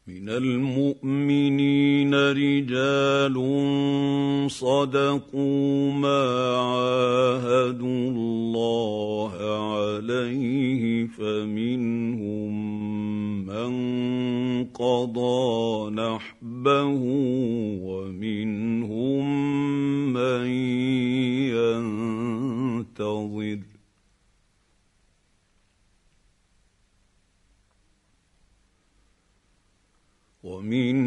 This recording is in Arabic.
من المؤمنين رجال صدقوا ما عاهدوا الله عليه فمنهم من قضى نحبه ومنهم من ينتظر ومن